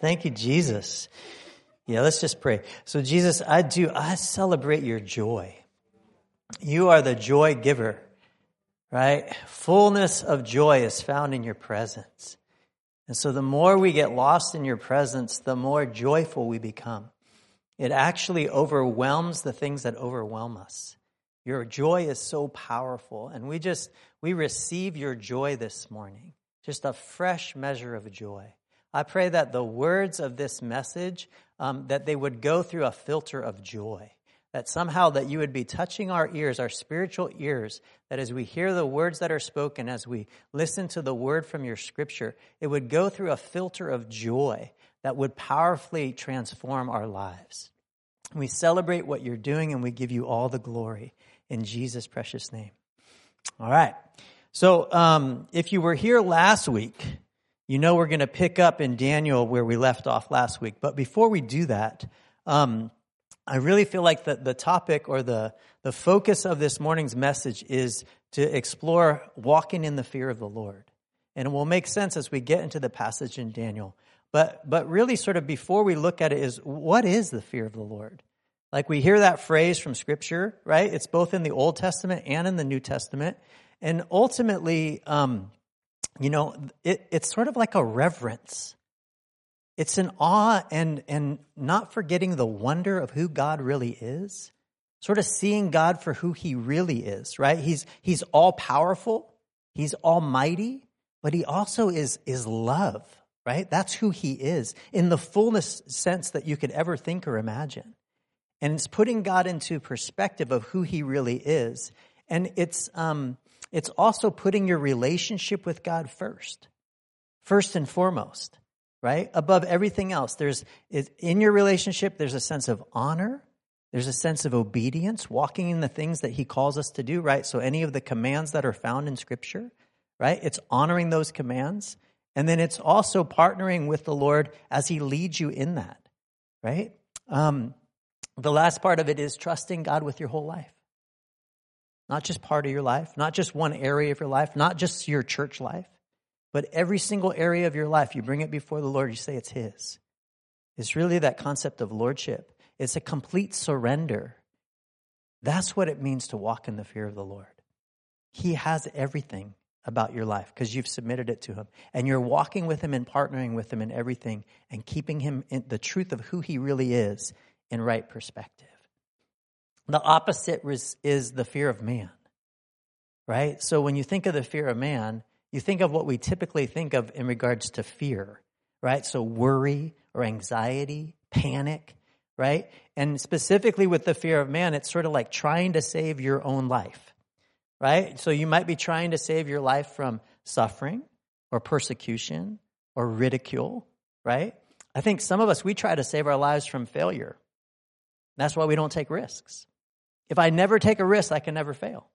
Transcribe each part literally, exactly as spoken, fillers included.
Thank you, Jesus. Yeah, let's just pray. So Jesus, I do, I celebrate your joy. You are the joy giver, right? Fullness of joy is found in your presence. And so the more we get lost in your presence, the more joyful we become. It actually overwhelms the things that overwhelm us. Your joy is so powerful. And we just, we receive your joy this morning. Just a fresh measure of joy. I pray that the words of this message, um, that they would go through a filter of joy. That somehow that you would be touching our ears, our spiritual ears, that as we hear the words that are spoken, as we listen to the word from your scripture, it would go through a filter of joy that would powerfully transform our lives. We celebrate what you're doing and we give you all the glory in Jesus' precious name. All right. So um, if you were here last week, you know we're going to pick up in Daniel where we left off last week. But before we do that, um, I really feel like the, the topic or the, the focus of this morning's message is to explore walking in the fear of the Lord. And it will make sense as we get into the passage in Daniel. But but really sort of before we look at it is, what is the fear of the Lord? Like we hear that phrase from Scripture, right? It's both in the Old Testament and in the New Testament. And ultimately, um, you know, it, it's sort of like a reverence. It's an awe and, and not forgetting the wonder of who God really is. Sort of seeing God for who he really is, right? He's he's all powerful. He's almighty, but he also is, is love, right? That's who he is in the fullness sense that you could ever think or imagine. And it's putting God into perspective of who he really is. And it's um, it's also putting your relationship with God first, first and foremost, right? Above everything else. There's in your relationship, there's a sense of honor. There's a sense of obedience, walking in the things that he calls us to do, right? So any of the commands that are found in Scripture, right? It's honoring those commands. And then it's also partnering with the Lord as he leads you in that, right? Um, the last part of it is trusting God with your whole life. Not just part of your life, not just one area of your life, not just your church life, but every single area of your life. You bring it before the Lord, you say it's his. It's really that concept of lordship. It's a complete surrender. That's what it means to walk in the fear of the Lord. He has everything about your life because you've submitted it to him. And you're walking with him and partnering with him in everything and keeping him in the truth of who he really is in right perspective. The opposite is, is the fear of man, right? So when you think of the fear of man, you think of what we typically think of in regards to fear, right? So worry or anxiety, panic, right? And specifically with the fear of man, it's sort of like trying to save your own life, right? So you might be trying to save your life from suffering or persecution or ridicule, right? I think some of us, we try to save our lives from failure. That's why we don't take risks. If I never take a risk, I can never fail.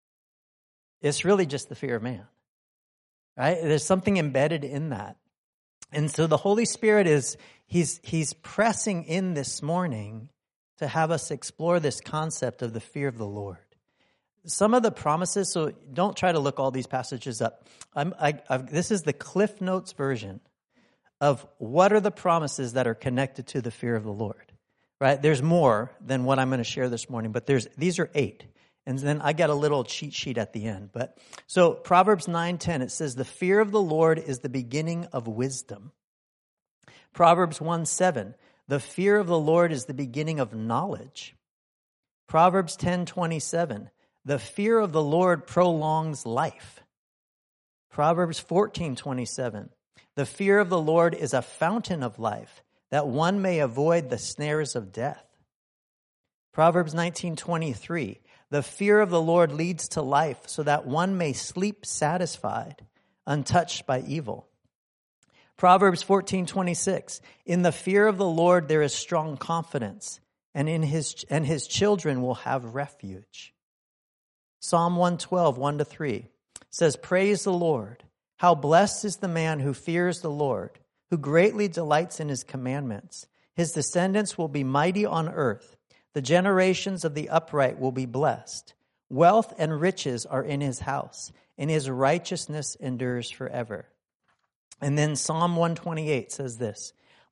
It's really just the fear of man, right? There's something embedded in that. And so the Holy Spirit is, he's, he's pressing in this morning to have us explore this concept of the fear of the Lord. Some of the promises, so don't try to look all these passages up. I'm, I, I've, this is the Cliff Notes version of what are the promises that are connected to the fear of the Lord. Right? There's more than what I'm going to share this morning, but there's these are eight. And then I got a little cheat sheet at the end. But so Proverbs nine ten, it says, the fear of the Lord is the beginning of wisdom. Proverbs one seven, the fear of the Lord is the beginning of knowledge. Proverbs ten twenty-seven, the fear of the Lord prolongs life. Proverbs fourteen twenty-seven, the fear of the Lord is a fountain of life, that one may avoid the snares of death. Proverbs nineteen twenty-three, the fear of the Lord leads to life, so that one may sleep satisfied, untouched by evil. Proverbs fourteen twenty-six, in the fear of the Lord there is strong confidence, and in his and his children will have refuge. Psalm one twelve, one to three says, praise the Lord. How blessed is the man who fears the Lord, who greatly delights in his commandments. His descendants will be mighty on earth. The generations of the upright will be blessed. Wealth and riches are in his house, and his righteousness endures forever. And then Psalm one twenty-eight says this,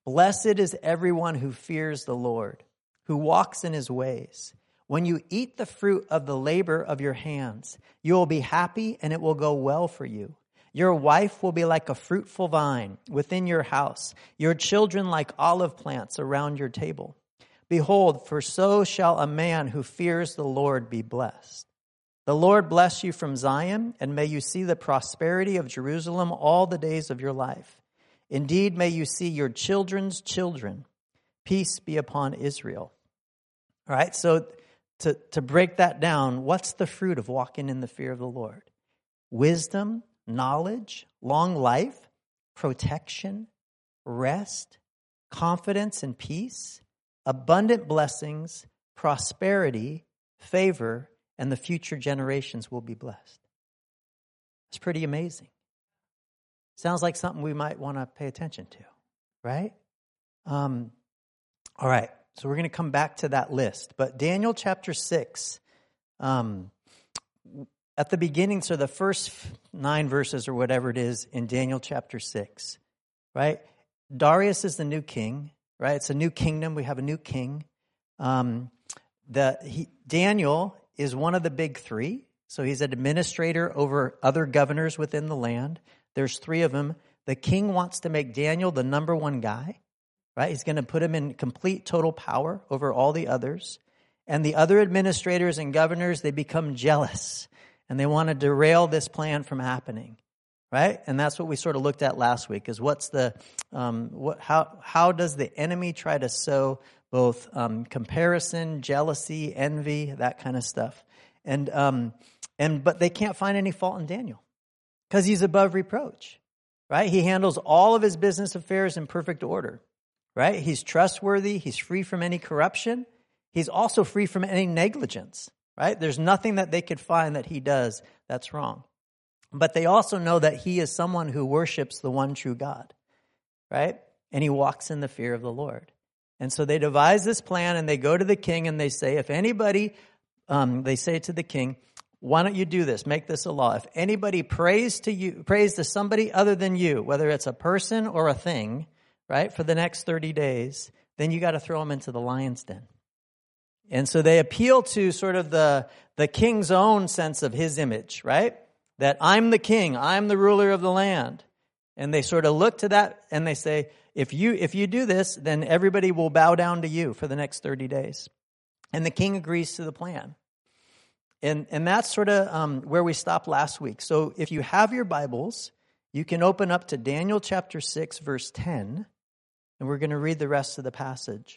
Blessed is everyone who fears the Lord, who walks in his ways. When you eat the fruit of the labor of your hands, you will be happy and it will go well for you. Your wife will be like a fruitful vine within your house, your children like olive plants around your table. Behold, for so shall a man who fears the Lord be blessed. The Lord bless you from Zion, and may you see the prosperity of Jerusalem all the days of your life. Indeed, may you see your children's children. Peace be upon Israel. All right, so to, to break that down, what's the fruit of walking in the fear of the Lord? Wisdom, knowledge, long life, protection, rest, confidence and peace, abundant blessings, prosperity, favor, and the future generations will be blessed. It's pretty amazing. Sounds like something we might want to pay attention to, right? Um, all right, so we're going to come back to that list. But Daniel chapter six, um, at the beginning, so the first nine verses or whatever it is in Daniel chapter six, right? Darius is the new king, right? It's a new kingdom. We have a new king. Um, the he, Daniel is one of the big three. So he's an administrator over other governors within the land. There's three of them. The king wants to make Daniel the number one guy, right? He's going to put him in complete total power over all the others. And the other administrators and governors, they become jealous. And they want to derail this plan from happening, right? And that's what we sort of looked at last week, is what's the, um, what, how, how does the enemy try to sow both um, comparison, jealousy, envy, that kind of stuff. And, um, and but they can't find any fault in Daniel because he's above reproach, right? He handles all of his business affairs in perfect order, right? He's trustworthy. He's free from any corruption. He's also free from any negligence. Right? There's nothing that they could find that he does that's wrong. But they also know that he is someone who worships the one true God. Right? And he walks in the fear of the Lord. And so they devise this plan and they go to the king and they say, if anybody, um, they say to the king, why don't you do this? Make this a law. If anybody prays to you, prays to somebody other than you, whether it's a person or a thing, right, for the next thirty days, then you got to throw them into the lion's den. And so they appeal to sort of the, the king's own sense of his image, right? That I'm the king, I'm the ruler of the land. And they sort of look to that and they say, if you if you do this, then everybody will bow down to you for the next thirty days. And the king agrees to the plan. And, and that's sort of um, where we stopped last week. So if you have your Bibles, you can open up to Daniel chapter six, verse ten, and we're going to read the rest of the passage.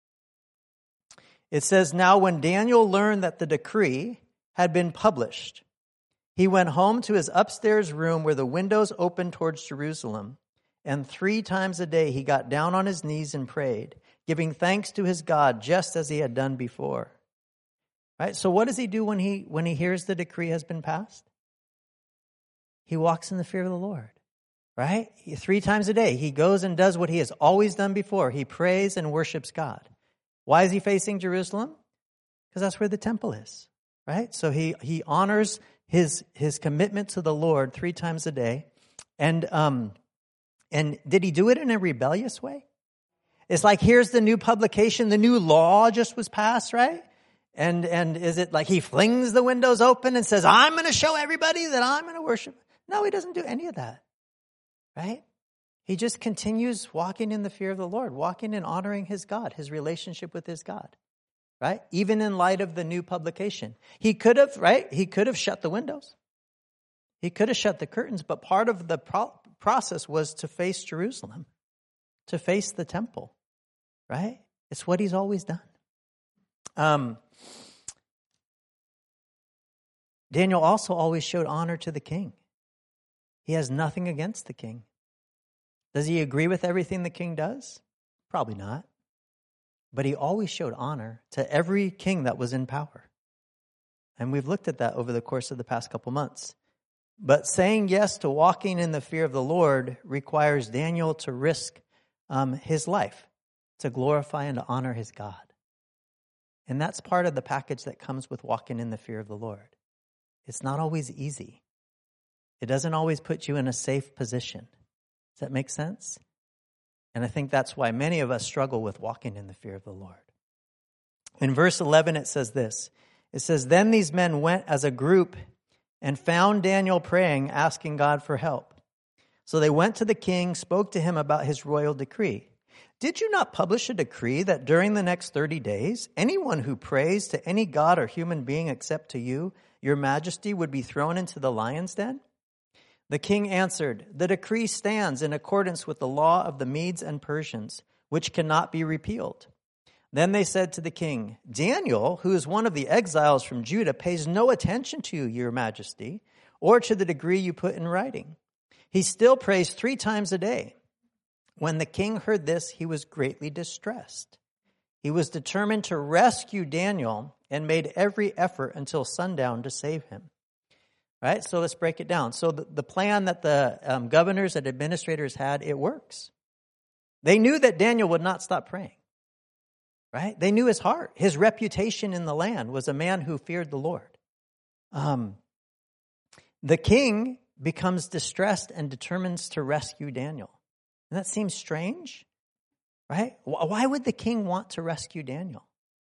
It says, now when Daniel learned that the decree had been published, he went home to his upstairs room where the windows opened towards Jerusalem, and three times a day he got down on his knees and prayed, giving thanks to his God just as he had done before. Right? So what does he do when he when he hears the decree has been passed? He walks in the fear of the Lord. Right? He, three times a day he goes and does what he has always done before. He prays and worships God. Why is he facing Jerusalem? Because that's where the temple is, right? So he he honors his his commitment to the Lord three times a day, and um, and did he do it in a rebellious way? It's like, here's the new publication, the new law just was passed, right? And and is it like he flings the windows open and says, I'm going to show everybody that I'm going to worship? No, he doesn't do any of that, right? He just continues walking in the fear of the Lord, walking and honoring his God, his relationship with his God, right? Even in light of the new publication. He could have, right? He could have shut the windows. He could have shut the curtains, but part of the pro- process was to face Jerusalem, to face the temple, right? It's what he's always done. Um, Daniel also always showed honor to the king. He has nothing against the king. Does he agree with everything the king does? Probably not. But he always showed honor to every king that was in power. And we've looked at that over the course of the past couple months. But saying yes to walking in the fear of the Lord requires Daniel to risk um, his life to glorify and to honor his God. And that's part of the package that comes with walking in the fear of the Lord. It's not always easy. It doesn't always put you in a safe position. Does that make sense? And I think that's why many of us struggle with walking in the fear of the Lord. In verse eleven, it says this. It says, "Then these men went as a group and found Daniel praying, asking God for help. So they went to the king, spoke to him about his royal decree. 'Did you not publish a decree that during the next thirty days, anyone who prays to any god or human being except to you, your majesty, would be thrown into the lion's den?' The king answered, 'The decree stands in accordance with the law of the Medes and Persians, which cannot be repealed.' Then they said to the king, 'Daniel, who is one of the exiles from Judah, pays no attention to you, your majesty, or to the decree you put in writing. He still prays three times a day.' When the king heard this, he was greatly distressed. He was determined to rescue Daniel and made every effort until sundown to save him." Right? So let's break it down. So the, the plan that the um, governors and administrators had, it works. They knew that Daniel would not stop praying. Right? They knew his heart. His reputation in the land was a man who feared the Lord. Um, the king becomes distressed and determines to rescue Daniel. And that seems strange, right? Why would the king want to rescue Daniel?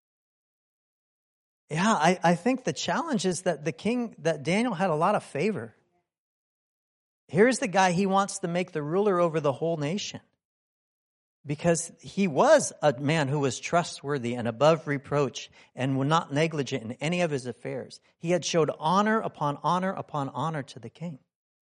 Yeah, I, I think the challenge is that the king, that Daniel had a lot of favor. Here's the guy he wants to make the ruler over the whole nation. Because he was a man who was trustworthy and above reproach and was not negligent in any of his affairs. He had showed honor upon honor upon honor to the king.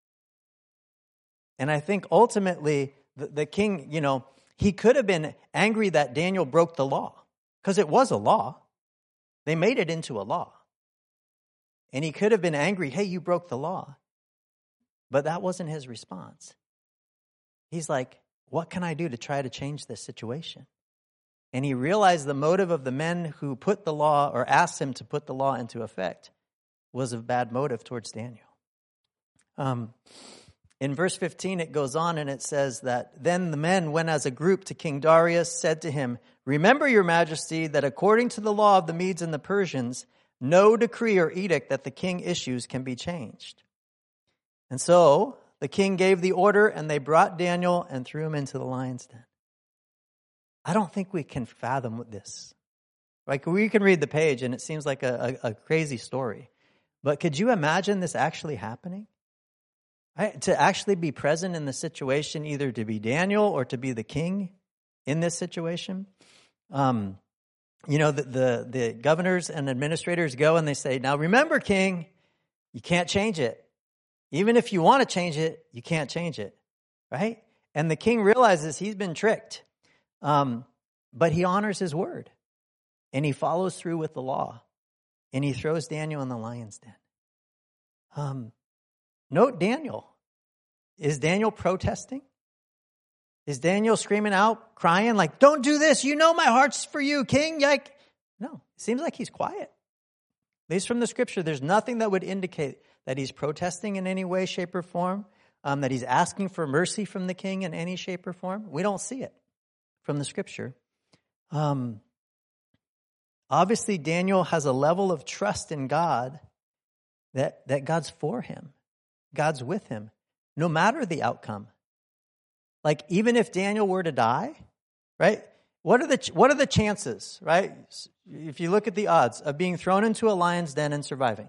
And I think ultimately the, the king, you know, he could have been angry that Daniel broke the law because it was a law. They made it into a law. And he could have been angry, "Hey, you broke the law." But that wasn't his response. He's like, "What can I do to try to change this situation?" And he realized the motive of the men who put the law or asked him to put the law into effect was a bad motive towards Daniel. Um, in verse fifteen, it goes on and it says that, "Then the men went as a group to King Darius, said to him, 'Remember, your majesty, that according to the law of the Medes and the Persians, no decree or edict that the king issues can be changed.' And so the king gave the order, and they brought Daniel and threw him into the lion's den." I don't think we can fathom this. Like, we can read the page, and it seems like a, a, a crazy story. But could you imagine this actually happening? Right? To actually be present in the situation, either to be Daniel or to be the king in this situation. Um, you know, the, the, the governors and administrators go and they say, "Now remember, king, you can't change it. Even if you want to change it, you can't change it." Right? And the king realizes he's been tricked. Um, but he honors his word. And he follows through with the law. And he throws Daniel in the lion's den. Um, note Daniel. Is Daniel protesting? Is Daniel screaming out, crying like, "Don't do this. You know my heart's for you, king." Like, no, it seems like he's quiet. At least from the scripture, there's nothing that would indicate that he's protesting in any way, shape, or form, um, that he's asking for mercy from the king in any shape or form. We don't see it from the scripture. Um, obviously, Daniel has a level of trust in God that, that God's for him. God's with him, no matter the outcome. Like, even if Daniel were to die, right? What are the what are the chances, right? If you look at the odds of being thrown into a lion's den and surviving,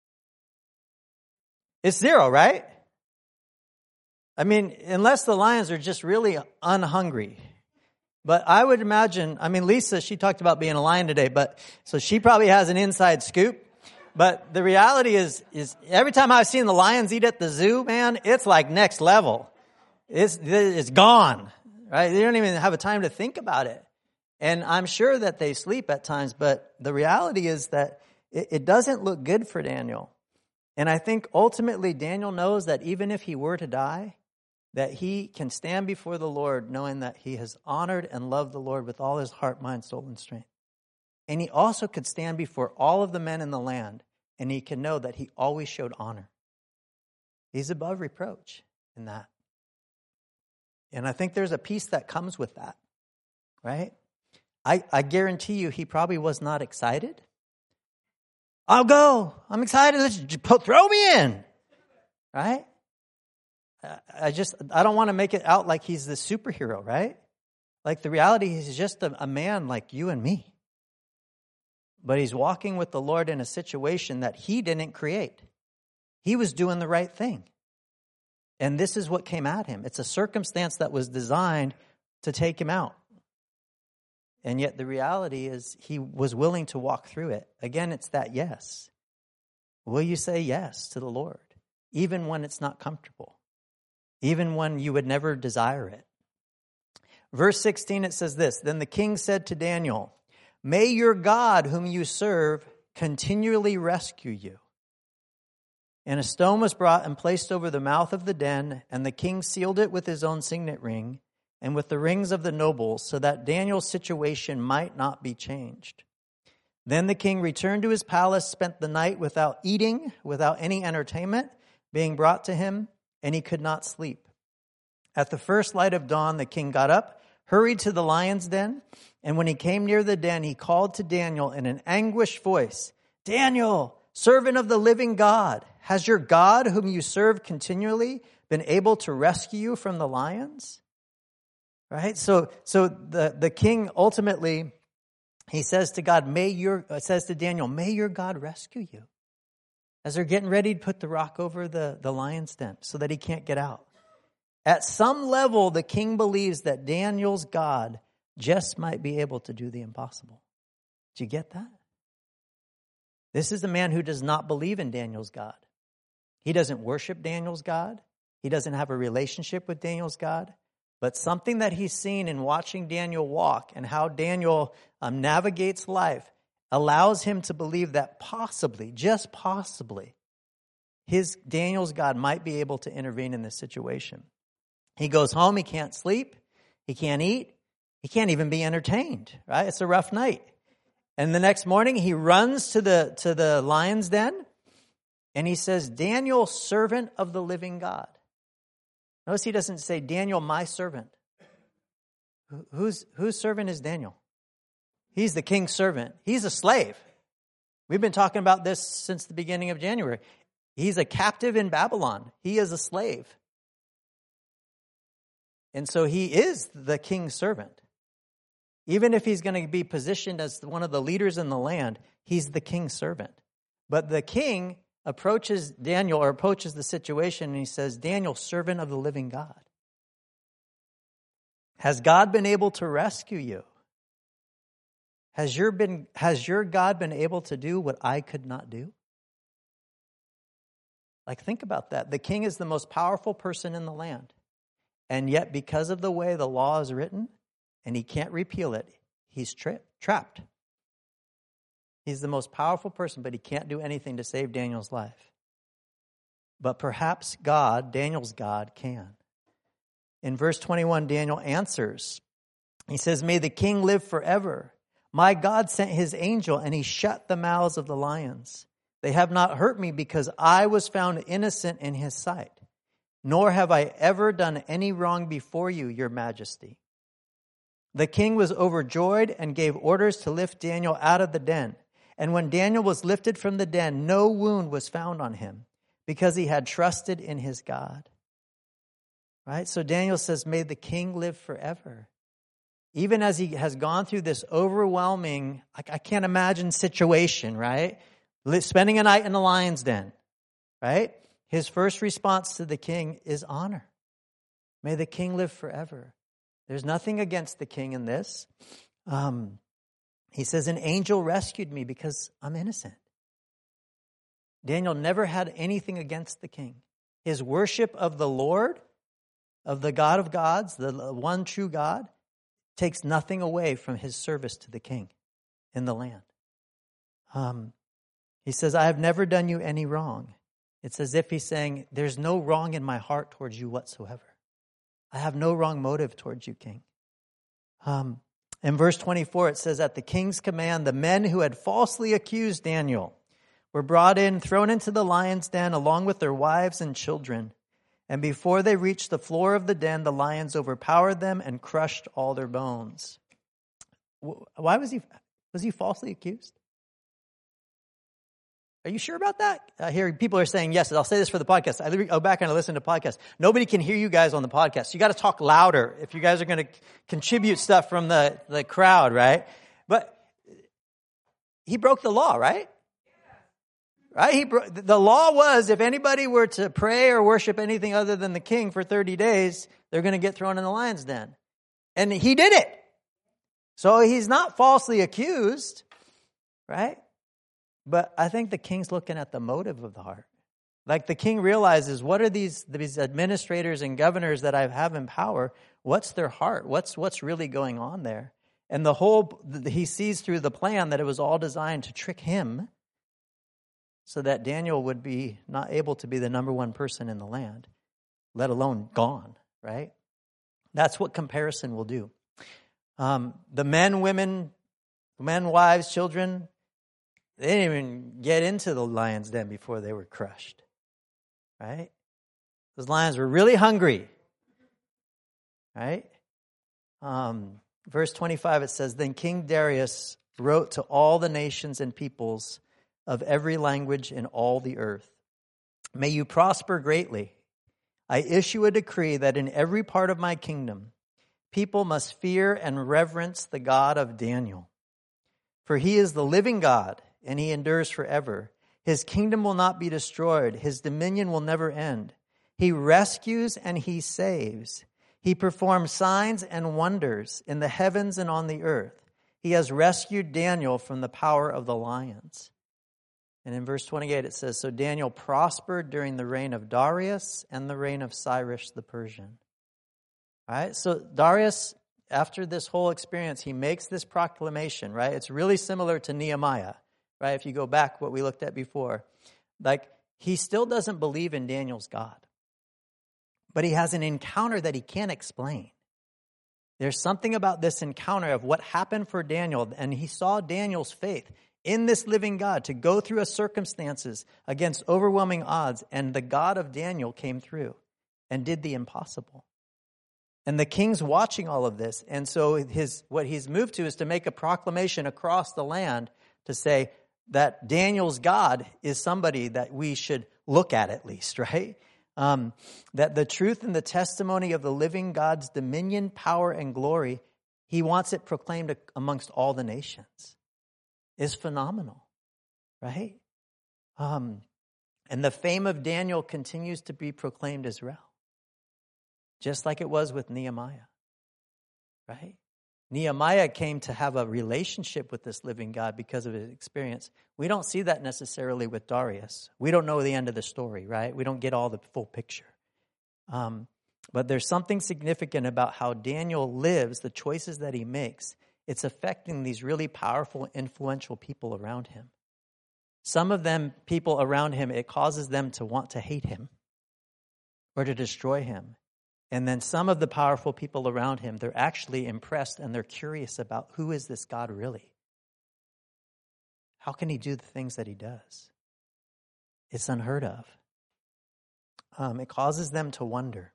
it's zero, right? I mean, unless the lions are just really unhungry. But I would imagine, I mean, Lisa, she talked about being a lion today, but so she probably has an inside scoop. But the reality is, is every time I've seen the lions eat at the zoo, man, it's like next level. It's, it's gone, right? They don't even have a time to think about it. And I'm sure that they sleep at times, but the reality is that it, it doesn't look good for Daniel. And I think ultimately Daniel knows that even if he were to die, that he can stand before the Lord knowing that he has honored and loved the Lord with all his heart, mind, soul, and strength. And he also could stand before all of the men in the land, and he can know that he always showed honor. He's above reproach in that. And I think there's a peace that comes with that, right? I, I guarantee you he probably was not excited. I'll go. I'm excited. Let's put, throw me in, right? I just, I don't want to make it out like he's the superhero, right? Like the reality is he's just a, a man like you and me. But he's walking with the Lord in a situation that he didn't create. He was doing the right thing. And this is what came at him. It's a circumstance that was designed to take him out. And yet the reality is he was willing to walk through it. Again, it's that yes. Will you say yes to the Lord? Even when it's not comfortable. Even when you would never desire it. Verse sixteen, it says this, Then the king said to Daniel, May your God whom you serve continually rescue you. And a stone was brought and placed over the mouth of the den, and the king sealed it with his own signet ring and with the rings of the nobles, so that Daniel's situation might not be changed. Then the king returned to his palace, spent the night without eating, without any entertainment being brought to him, and he could not sleep. At the first light of dawn, the king got up, hurried to the lion's den, and when he came near the den, he called to Daniel in an anguished voice, Daniel, servant of the living God, has your God, whom you serve continually, been able to rescue you from the lions? Right? So, so the, the king ultimately, he says to God, may your, uh, says to Daniel, may your God rescue you. As they're getting ready to put the rock over the, the lion's den so that he can't get out. At some level, the king believes that Daniel's God just might be able to do the impossible. Do you get that? This is a man who does not believe in Daniel's God. He doesn't worship Daniel's God. He doesn't have a relationship with Daniel's God. But something that he's seen in watching Daniel walk and how Daniel um, navigates life allows him to believe that possibly, just possibly, his Daniel's God might be able to intervene in this situation. He goes home, he can't sleep, he can't eat, he can't even be entertained, right? It's a rough night. And the next morning he runs to the to the lion's den and he says, Daniel, servant of the living God. Notice he doesn't say, Daniel, my servant. Who's, whose servant is Daniel? He's the king's servant. He's a slave. We've been talking about this since the beginning of January. He's a captive in Babylon. He is a slave. And so he is the king's servant. Even if he's going to be positioned as one of the leaders in the land, he's the king's servant. But the king approaches Daniel or approaches the situation and he says, Daniel, servant of the living God. Has God been able to rescue you? Has your, been, has your God been able to do what I could not do? Like, think about that. The king is the most powerful person in the land. And yet, because of the way the law is written, and he can't repeal it, he's tra- trapped. He's the most powerful person, but he can't do anything to save Daniel's life. But perhaps God, Daniel's God, can. In verse twenty-one, Daniel answers. He says, May the king live forever. My God sent his angel, and he shut the mouths of the lions. They have not hurt me because I was found innocent in his sight. Nor have I ever done any wrong before you, your majesty. The king was overjoyed and gave orders to lift Daniel out of the den. And when Daniel was lifted from the den, no wound was found on him because he had trusted in his God. Right? So Daniel says, may the king live forever. Even as he has gone through this overwhelming, like I can't imagine situation, right? Spending a night in the lion's den, right? His first response to the king is honor. May the king live forever. There's nothing against the king in this. Um, he says, an angel rescued me because I'm innocent. Daniel never had anything against the king. His worship of the Lord, of the God of gods, the one true God, takes nothing away from his service to the king in the land. Um, he says, I have never done you any wrong. It's as if he's saying, there's no wrong in my heart towards you whatsoever. I have no wrong motive towards you, king. Um, in verse twenty-four, it says, at the king's command, the men who had falsely accused Daniel were brought in, thrown into the lion's den, along with their wives and children. And before they reached the floor of the den, the lions overpowered them and crushed all their bones. Why was he, was he falsely accused? Are you sure about that? I hear people are saying yes. I'll say this for the podcast. I go back and I listen to podcasts. Nobody can hear you guys on the podcast. You got to talk louder if you guys are going to contribute stuff from the, the crowd, right? But he broke the law, right? Right? He bro- the law was if anybody were to pray or worship anything other than the king for thirty days, they're going to get thrown in the lion's den. And he did it. So he's not falsely accused, right? But I think the king's looking at the motive of the heart. Like the king realizes, what are these, these administrators and governors that I have in power? What's their heart? What's, what's really going on there? And the whole, he sees through the plan that it was all designed to trick him so that Daniel would be not able to be the number one person in the land, let alone gone, right? That's what comparison will do. Um, the men, women, men, wives, children, they didn't even get into the lion's den before they were crushed, right? Those lions were really hungry, right? Um, verse twenty-five, it says, Then King Darius wrote to all the nations and peoples of every language in all the earth, May you prosper greatly. I issue a decree that in every part of my kingdom, people must fear and reverence the God of Daniel. For he is the living God, and he endures forever. His kingdom will not be destroyed. His dominion will never end. He rescues and he saves. He performs signs and wonders in the heavens and on the earth. He has rescued Daniel from the power of the lions. And in verse twenty-eight it says, So Daniel prospered during the reign of Darius and the reign of Cyrus the Persian. All right, so Darius, after this whole experience, he makes this proclamation, right? It's really similar to Nehemiah, right? If you go back what we looked at before. Like, he still doesn't believe in Daniel's God. But he has an encounter that he can't explain. There's something about this encounter of what happened for Daniel, and he saw Daniel's faith in this living God to go through a circumstances against overwhelming odds, and the God of Daniel came through and did the impossible. And the king's watching all of this, and so his what he's moved to is to make a proclamation across the land to say that Daniel's God is somebody that we should look at at least, right? Um, that the truth and the testimony of the living God's dominion, power, and glory, he wants it proclaimed amongst all the nations. Is phenomenal, right? Um, and the fame of Daniel continues to be proclaimed as well, just like it was with Nehemiah, right? Nehemiah came to have a relationship with this living God because of his experience. We don't see that necessarily with Darius. We don't know the end of the story, right? We don't get all the full picture. Um, but there's something significant about how Daniel lives, the choices that he makes. It's affecting these really powerful, influential people around him. Some of them, people around him, it causes them to want to hate him or to destroy him. And then some of the powerful people around him, they're actually impressed and they're curious about who is this God really? How can he do the things that he does? It's unheard of. Um, it causes them to wonder.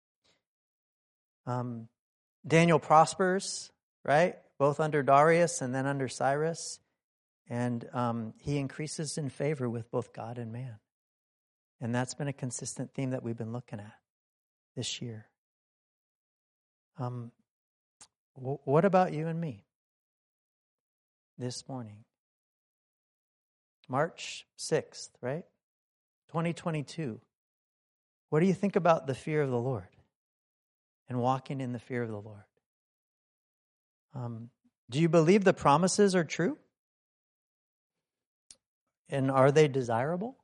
Um, Daniel prospers, right? Both under Darius and then under Cyrus. And um, he increases in favor with both God and man. And that's been a consistent theme that we've been looking at this year. Um, w- what about you and me this morning? March sixth, right? twenty twenty-two. What do you think about the fear of the Lord and walking in the fear of the Lord? Um, do you believe the promises are true? And are they desirable?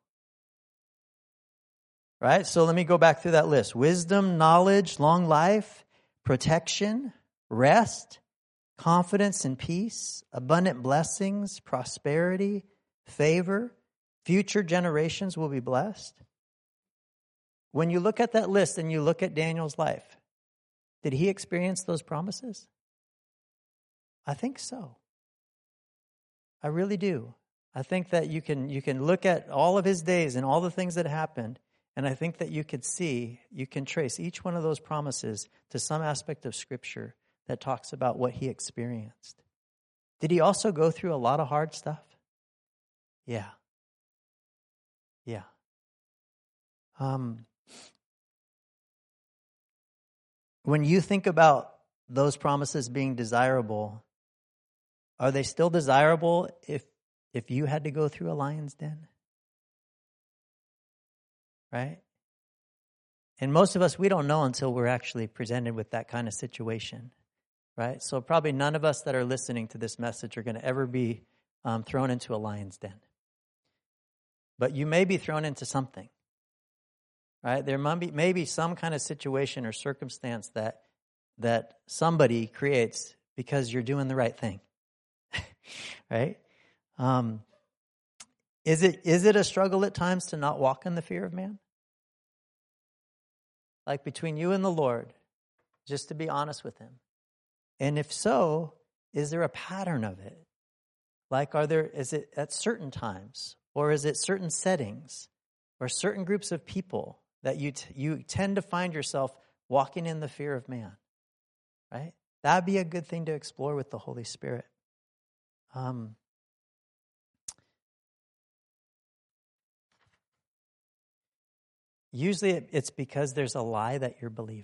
Right? So let me go back through that list. Wisdom, knowledge, long life, protection, rest, confidence and peace, abundant blessings, prosperity, favor, future generations will be blessed. When you look at that list and you look at Daniel's life, did he experience those promises? I think so. I really do. I think that you can you can look at all of his days and all the things that happened, and I think that you could see, you can trace each one of those promises to some aspect of Scripture that talks about what he experienced. Did he also go through a lot of hard stuff? Yeah. Yeah. Um, when you think about those promises being desirable, are they still desirable if if you had to go through a lion's den? Right? And most of us, we don't know until we're actually presented with that kind of situation. Right? So probably none of us that are listening to this message are going to ever be um, thrown into a lion's den. But you may be thrown into something. Right? There might be maybe some kind of situation or circumstance that that somebody creates because you're doing the right thing. Right? Um, is it is it a struggle at times to not walk in the fear of man? Like between you and the Lord, just to be honest with him. And if so, is there a pattern of it? Like, are there, is it at certain times, or is it certain settings, or certain groups of people that you t- you tend to find yourself walking in the fear of man? Right? That'd be a good thing to explore with the Holy Spirit. Um, usually it, it's because there's a lie that you're believing.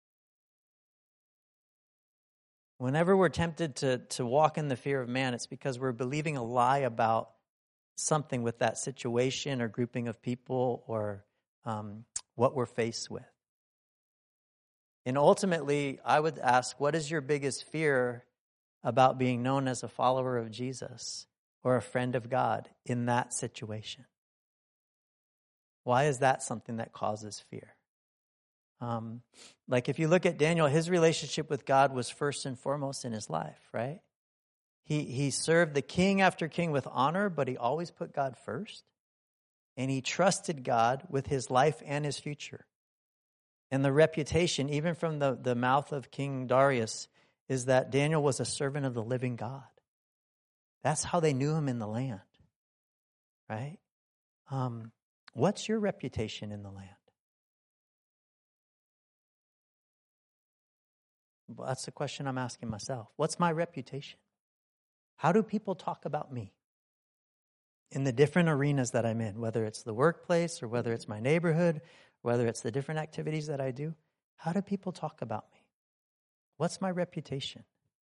Whenever we're tempted to, to walk in the fear of man, it's because we're believing a lie about something with that situation or grouping of people or um, what we're faced with. And ultimately, I would ask, what is your biggest fear about being known as a follower of Jesus or a friend of God in that situation? Why is that something that causes fear? Um, like if you look at Daniel, his relationship with God was first and foremost in his life, right? He he served the king after king with honor, but he always put God first. And he trusted God with his life and his future. And the reputation, even from the, the mouth of King Darius, is that Daniel was a servant of the living God. That's how they knew him in the land, right? Um, what's your reputation in the land? Well, that's the question I'm asking myself. What's my reputation? How do people talk about me in the different arenas that I'm in, whether it's the workplace or whether it's my neighborhood, whether it's the different activities that I do? How do people talk about me? What's my reputation?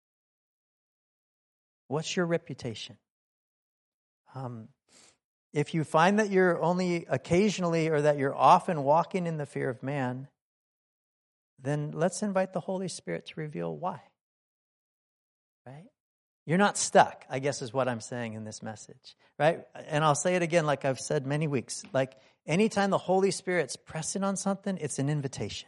What's your reputation? Um, if you find that you're only occasionally or that you're often walking in the fear of man, then let's invite the Holy Spirit to reveal why. Right? You're not stuck, I guess is what I'm saying in this message. Right? And I'll say it again like I've said many weeks. Like anytime the Holy Spirit's pressing on something, it's an invitation.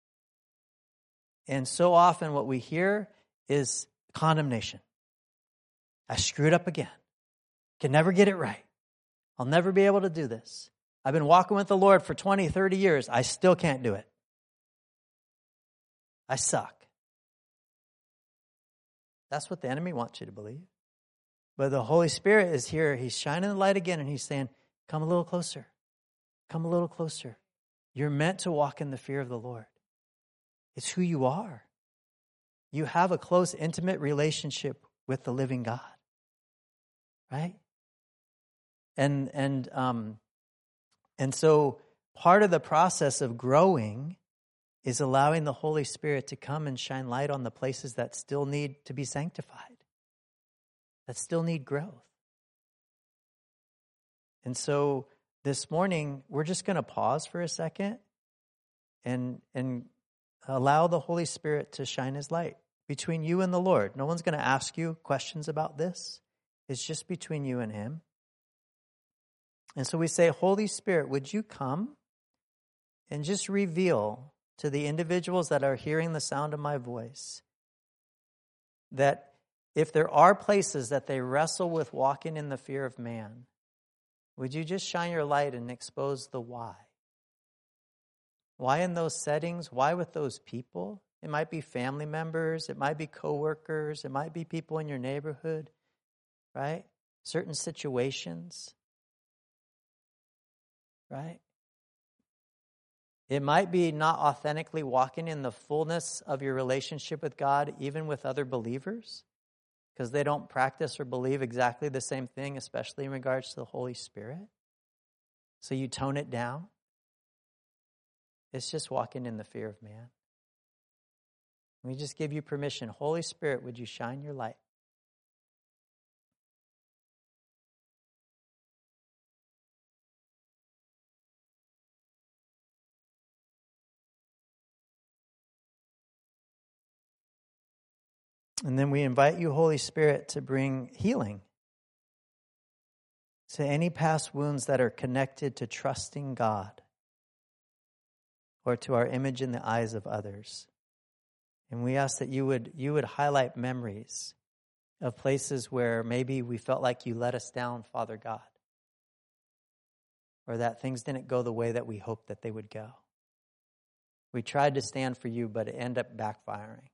And so often what we hear is condemnation. I screwed up again. Can never get it right. I'll never be able to do this. I've been walking with the Lord for twenty, thirty years. I still can't do it. I suck. That's what the enemy wants you to believe. But the Holy Spirit is here. He's shining the light again, and he's saying, come a little closer. Come a little closer. You're meant to walk in the fear of the Lord. It's who you are. You have a close, intimate relationship with the living God. Right? And and um and so part of the process of growing is allowing the Holy Spirit to come and shine light on the places that still need to be sanctified, that still need growth. And so this morning, we're just going to pause for a second and and allow the Holy Spirit to shine his light between you and the Lord. No one's going to ask you questions about this. It's just between you and him. And so we say, Holy Spirit, would you come and just reveal to the individuals that are hearing the sound of my voice that if there are places that they wrestle with walking in the fear of man, would you just shine your light and expose the why? Why in those settings? Why with those people? It might be family members. It might be coworkers. It might be people in your neighborhood, right? Certain situations, right? It might be not authentically walking in the fullness of your relationship with God, even with other believers, because they don't practice or believe exactly the same thing, especially in regards to the Holy Spirit. So you tone it down. It's just walking in the fear of man. We just give you permission. Holy Spirit, would you shine your light? And then we invite you, Holy Spirit, to bring healing to any past wounds that are connected to trusting God or to our image in the eyes of others. And we ask that you would you would highlight memories of places where maybe we felt like you let us down, Father God, or that things didn't go the way that we hoped that they would go. We tried to stand for you, but it ended up backfiring.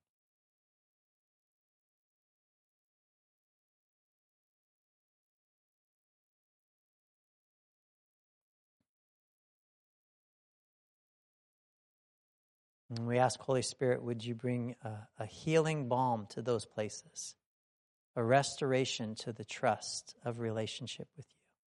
And we ask, Holy Spirit, would you bring a, a healing balm to those places, a restoration to the trust of relationship with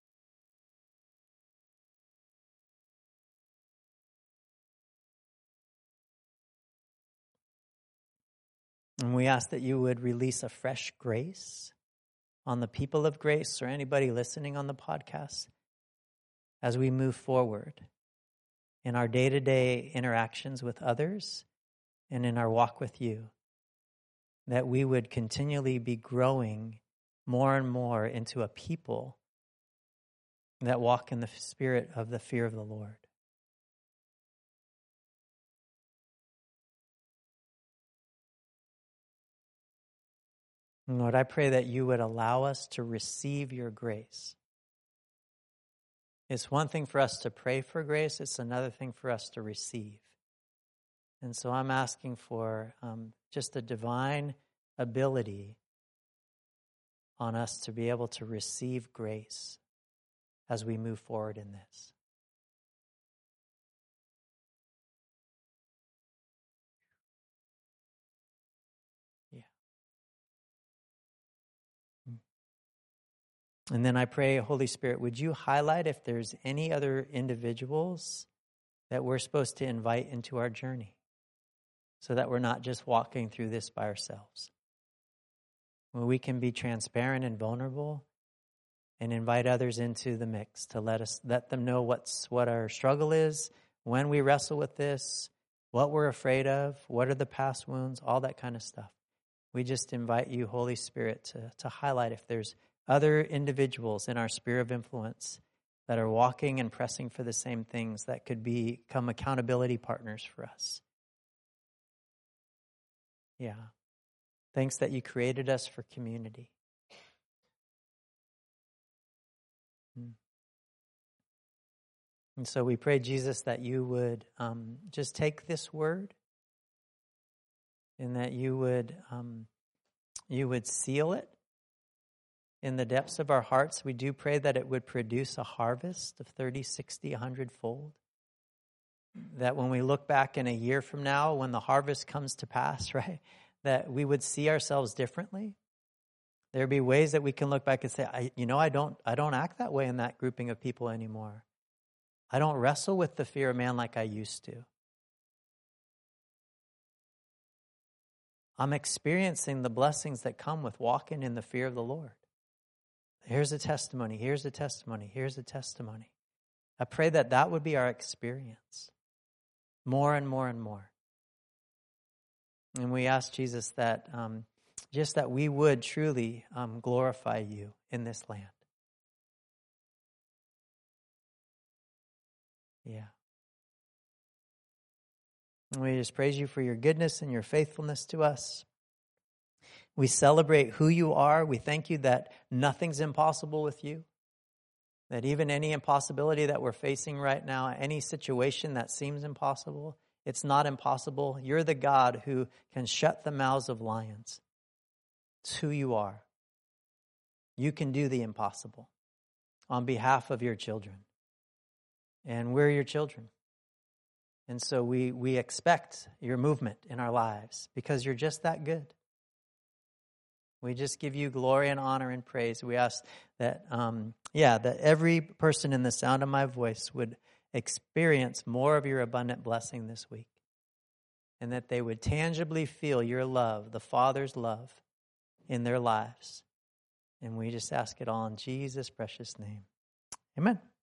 you. And we ask that you would release a fresh grace on the people of Grace or anybody listening on the podcast as we move forward in our day-to-day interactions with others and in our walk with you, that we would continually be growing more and more into a people that walk in the spirit of the fear of the Lord. And Lord, I pray that you would allow us to receive your grace. It's one thing for us to pray for grace. It's another thing for us to receive. And so I'm asking for um, just a divine ability on us to be able to receive grace as we move forward in this. Yeah. And then I pray, Holy Spirit, would you highlight if there's any other individuals that we're supposed to invite into our journey so that we're not just walking through this by ourselves, where we can be transparent and vulnerable and invite others into the mix to let us let them know what's what our struggle is, when we wrestle with this, what we're afraid of, what are the past wounds, all that kind of stuff. We just invite you, Holy Spirit, to, to highlight if there's other individuals in our sphere of influence that are walking and pressing for the same things that could become accountability partners for us. Yeah. Thanks that you created us for community. And so we pray, Jesus, that you would um, just take this word and that you would um, you would seal it in the depths of our hearts. We do pray that it would produce a harvest of thirty, sixty, a hundred fold. That when we look back in a year from now, when the harvest comes to pass, right, that we would see ourselves differently. There'd be ways that we can look back and say, I, you know, I don't, I don't act that way in that grouping of people anymore. I don't wrestle with the fear of man like I used to. I'm experiencing the blessings that come with walking in the fear of the Lord. Here's a testimony. Here's a testimony. Here's a testimony. I pray that that would be our experience more and more and more. And we ask, Jesus, that um, just that we would truly um, glorify you in this land. Yeah. And we just praise you for your goodness and your faithfulness to us. We celebrate who you are. We thank you that nothing's impossible with you. That even any impossibility that we're facing right now, any situation that seems impossible, it's not impossible. You're the God who can shut the mouths of lions. It's who you are. You can do the impossible on behalf of your children. And we're your children. And so we, we expect your movement in our lives because you're just that good. We just give you glory and honor and praise. We ask that, um, yeah, that every person in the sound of my voice would experience more of your abundant blessing this week, and that they would tangibly feel your love, the Father's love, in their lives. And we just ask it all in Jesus' precious name. Amen.